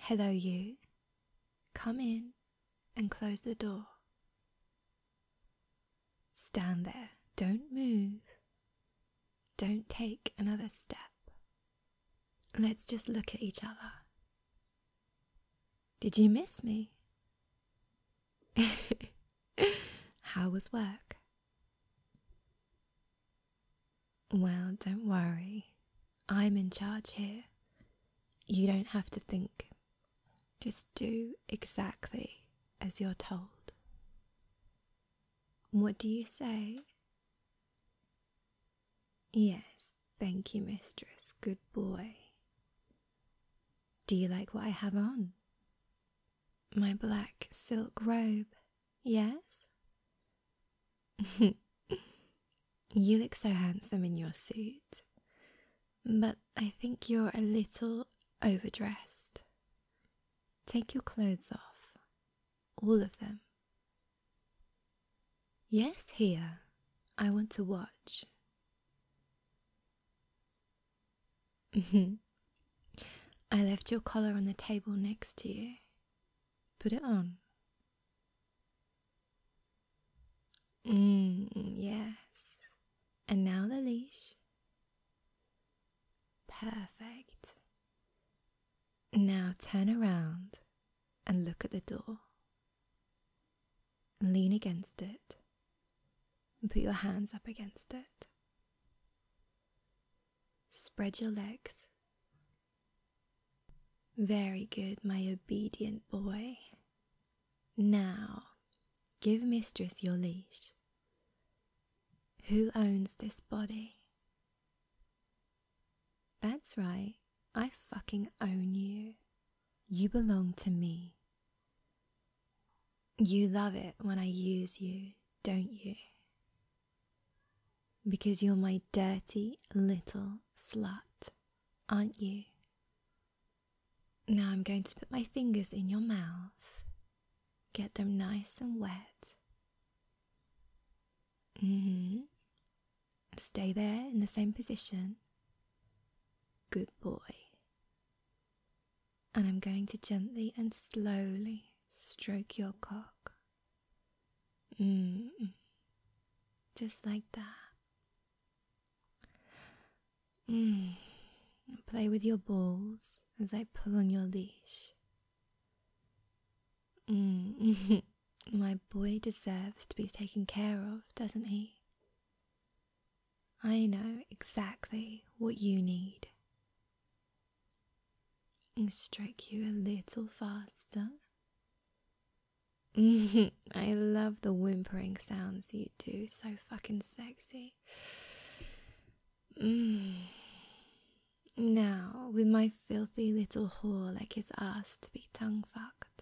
Hello, you. Come in and close the door. Stand there. Don't move. Don't take another step. Let's just look at each other. Did you miss me? How was work? Well, don't worry. I'm in charge here. You don't have to think. Just do exactly as you're told. What do you say? Yes, thank you, mistress. Good boy. Do you like what I have on? My black silk robe, yes? You look so handsome in your suit, but I think you're a little overdressed. Take your clothes off, all of them. Yes, here. I want to watch. I left your collar on the table next to you. Put it on. Yes. And now the leash. Perfect. Now turn around and look at the door. Lean against it and put your hands up against it. Spread your legs. Very good, my obedient boy. Now, give mistress your leash. Who owns this body? That's right, I fucking own you. You belong to me. You love it when I use you, don't you? Because you're my dirty little slut, aren't you? Now I'm going to put my fingers in your mouth. Get them nice and wet. Stay there in the same position. Good boy. And I'm going to gently and slowly stroke your cock. Just like that. Play with your balls as I pull on your leash. My boy deserves to be taken care of, doesn't he? I know exactly what you need. Stroke you a little faster. I love the whimpering sounds you do, so fucking sexy. Now, with my filthy little whore like his ass to be tongue fucked.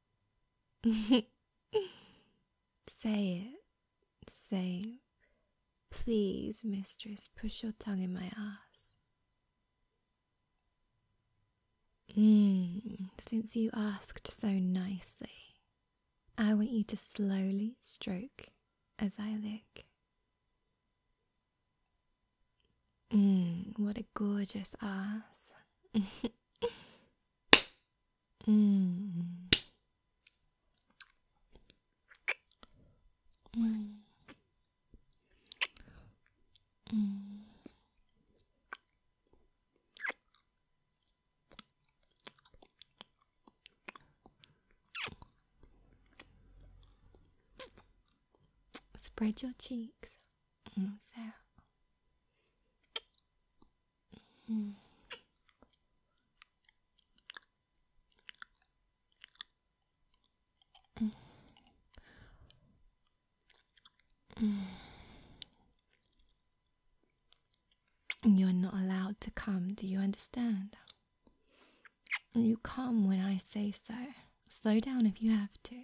Say it. Say, please, mistress, push your tongue in my ass. Since you asked so nicely, I want you to slowly stroke as I lick. What a gorgeous ass. Spread your cheeks. So. You're not allowed to come, do you understand? You come when I say so. Slow down if you have to.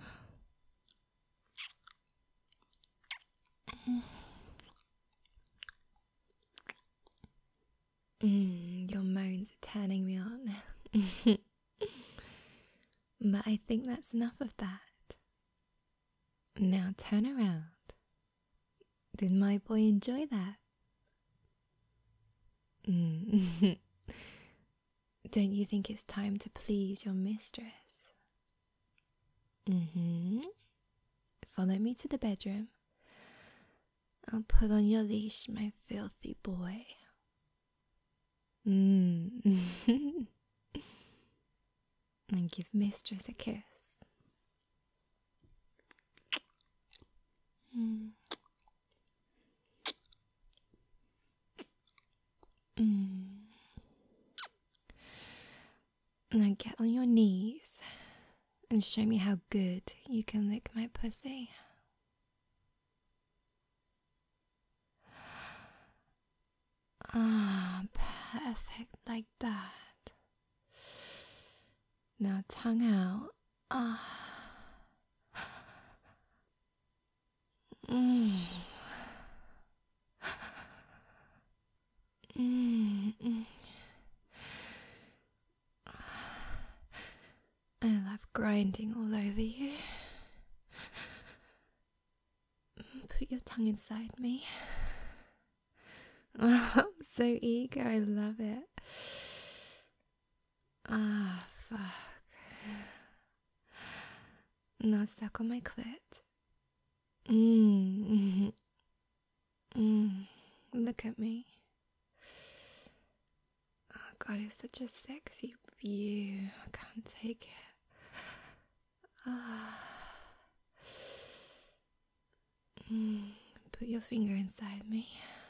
Your moans are turning me on. But I think that's enough of that. Now turn around. Did my boy enjoy that? Don't you think it's time to please your mistress? Follow me to the bedroom. I'll put on your leash, my filthy boy. And give mistress a kiss. Now get on your knees and show me how good you can lick my pussy. Perfect, like that. Now tongue out. I love grinding all over you. Put your tongue inside me. I'm so eager, I love it. Fuck. Now suck on my clit. Look at me. Oh God, it's such a sexy view. I can't take it. Put your finger inside me.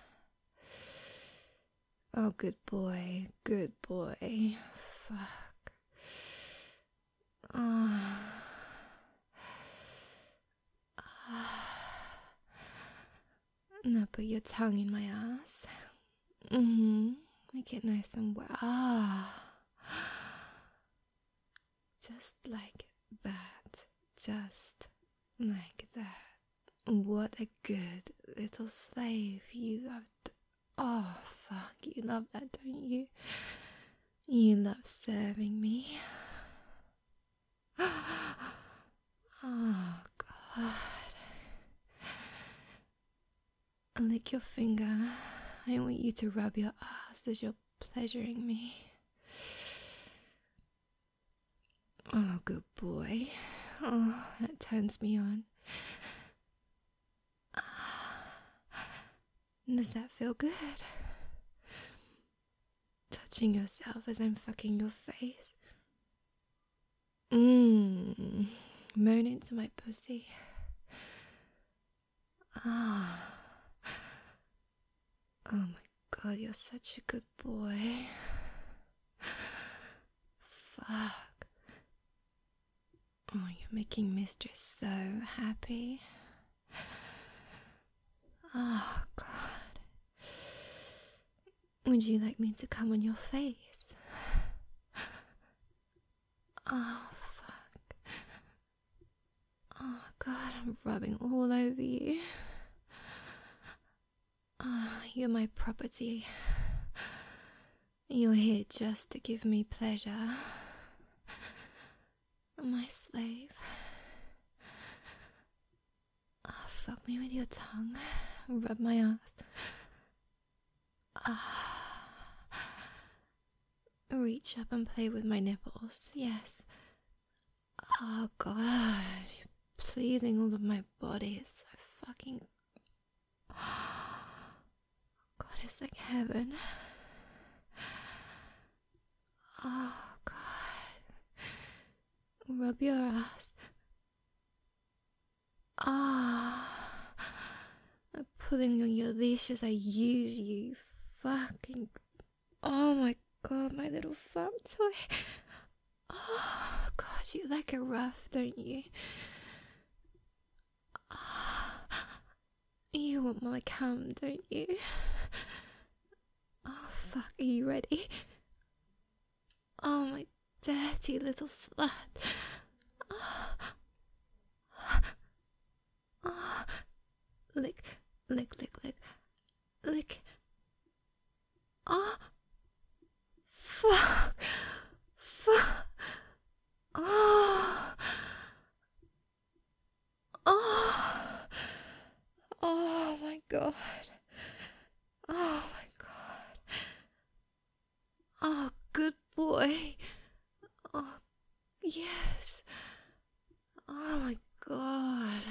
Oh, good boy, good boy. Fuck. Now put your tongue in my ass. Make it nice and wet. Just like that. Just like that. What a good little slave you loved. Oh, fuck, you love that, don't you? You love serving me. Oh, God. Lick your finger. I want you to rub your ass as you're pleasuring me. Oh, good boy. Oh, that turns me on. Does that feel good? Touching yourself as I'm fucking your face. Moan into my pussy. Oh my God, you're such a good boy. Fuck. Oh, you're making mistress so happy. Oh, God. Would you like me to come on your face? Oh, fuck. Oh, God, I'm rubbing all over you. You're my property. You're here just to give me pleasure. My slave. Fuck me with your tongue. Rub my ass. Reach up and play with my nipples. Yes. Oh, God. You're pleasing all of my body. It's so fucking... God, it's like heaven. Oh, God. Rub your ass. I'm pulling on your leash as I use you. Fucking... Oh, my God, my little farm toy. Oh, God, you like it rough, don't you? You want my cum, don't you? Oh, fuck, are you ready? Oh, my dirty little slut. Lick, lick, lick, lick, lick. Fuck, fuck. Oh my God. Oh my God. Oh, good boy. Oh, yes. Oh my god.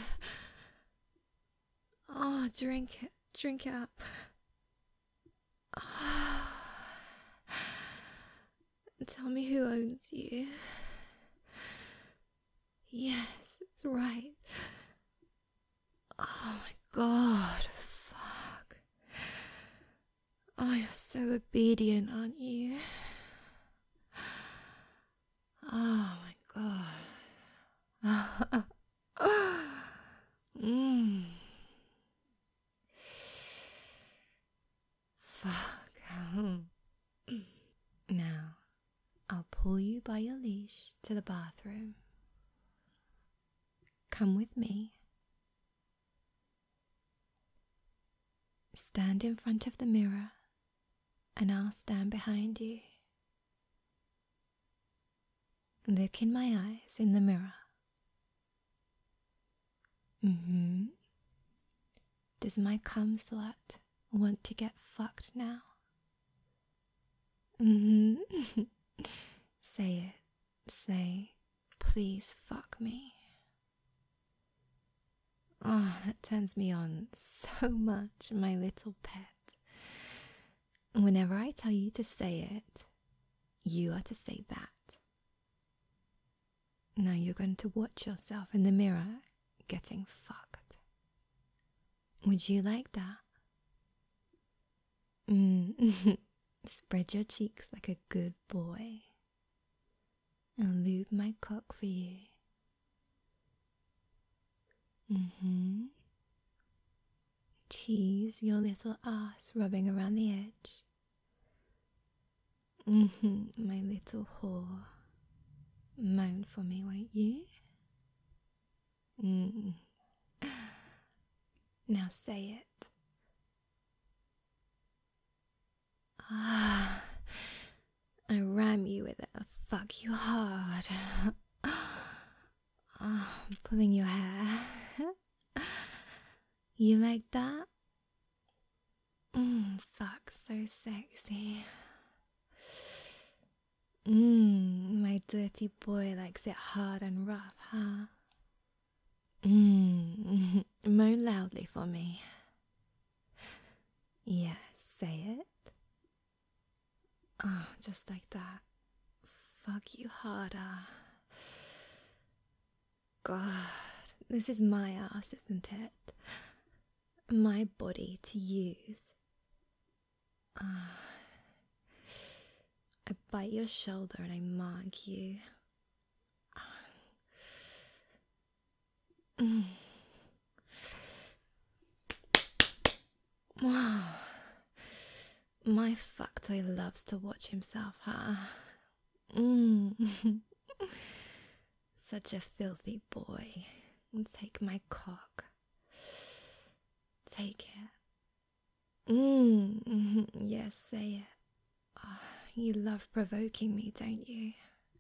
Oh, drink it. Drink it up. Oh. Tell me who owns you. Yes, it's right. Oh my god. Fuck. Oh, you're so obedient, aren't you? Oh my god. mm. Fuck. Now, I'll pull you by your leash to the bathroom. Come with me. Stand in front of the mirror, and I'll stand behind you. Look in my eyes in the mirror. Does my cum slut want to get fucked now? Say it. Say, please fuck me. Oh, that turns me on so much, my little pet. Whenever I tell you to say it, you are to say that. Now you're going to watch yourself in the mirror getting fucked. Would you like that? Spread your cheeks like a good boy. I'll lube my cock for you. Tease your little ass rubbing around the edge. My little whore. Moan for me, won't you? Now say it. I ram you with it. I'll fuck you hard. I'm pulling your hair. You like that? Fuck, so sexy. My dirty boy likes it hard and rough, huh? Moan loudly for me. Yes, say it. Oh, just like that. Fuck you harder. God, this is my ass, isn't it? My body to use. I bite your shoulder and I mark you. Wow. My fuck toy loves to watch himself, huh? Such a filthy boy. Take my cock. Take it. Yes, say it. Oh, you love provoking me, don't you?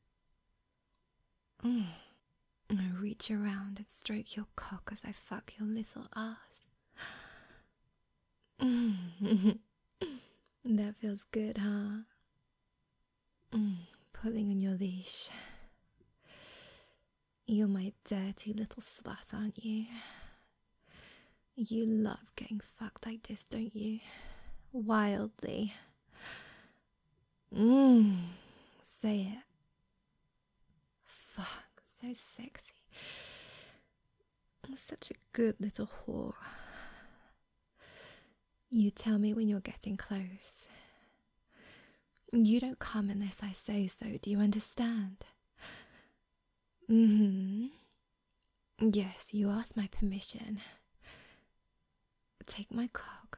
I reach around and stroke your cock as I fuck your little ass. That feels good, huh? Pulling on your leash. You're my dirty little slut, aren't you? You love getting fucked like this, don't you? Wildly. Say it. Fuck, so sexy. Such a good little whore. You tell me when you're getting close. You don't come unless I say so, do you understand? Yes, you asked my permission. Take my cock.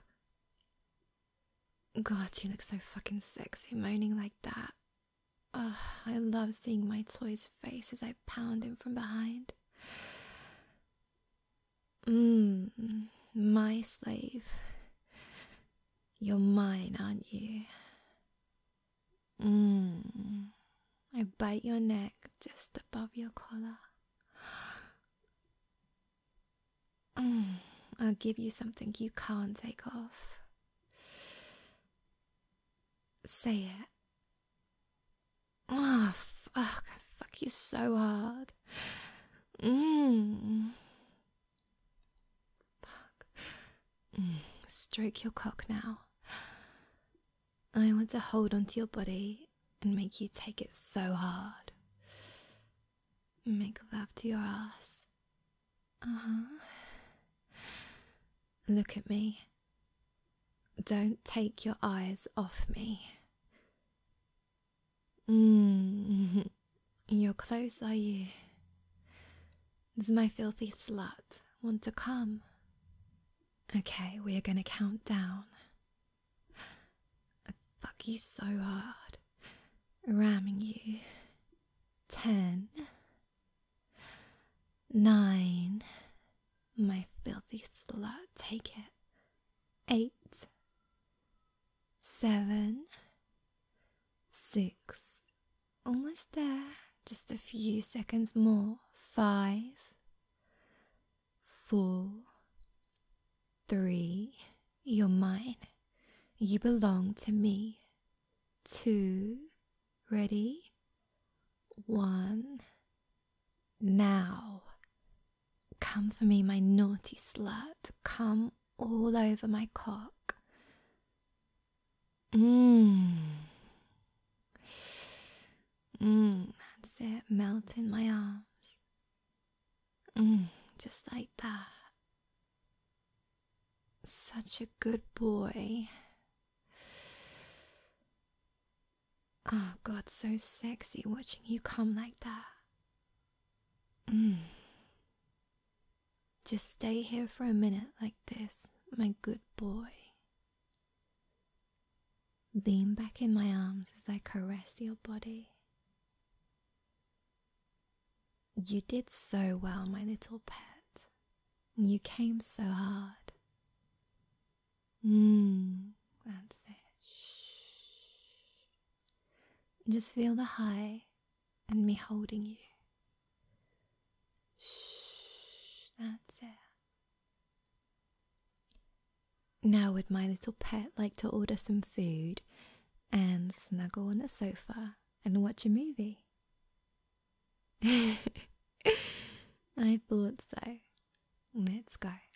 God, you look so fucking sexy moaning like that. I love seeing my toy's face as I pound him from behind. My slave. You're mine, aren't you? I bite your neck just above your collar. I'll give you something you can't take off. Say it. Ugh, I fuck you so hard. Mmm. Fuck. Stroke your cock now. I want to hold onto your body and make you take it so hard. Make love to your ass. Uh-huh. Look at me. Don't take your eyes off me. You're close, are you? Does my filthy slut want to come? Okay, we are gonna count down. I fuck you so hard. Ramming you. 10. 9. My filthy slut, take it. 8. 7. 6. Almost there. Just a few seconds more. 5. 4. 3. You're mine. You belong to me. 2. Ready? 1. Now. Come for me, my naughty slut. Come all over my cock. That's it. Melt in my arms. Just like that. Such a good boy. Oh God, so sexy watching you come like that. Just stay here for a minute like this, my good boy. Lean back in my arms as I caress your body. You did so well, my little pet. You came so hard. That's it. Shh. Just feel the high and me holding you. Shh. That's it. Now would my little pet like to order some food and snuggle on the sofa and watch a movie? I thought so. Let's go.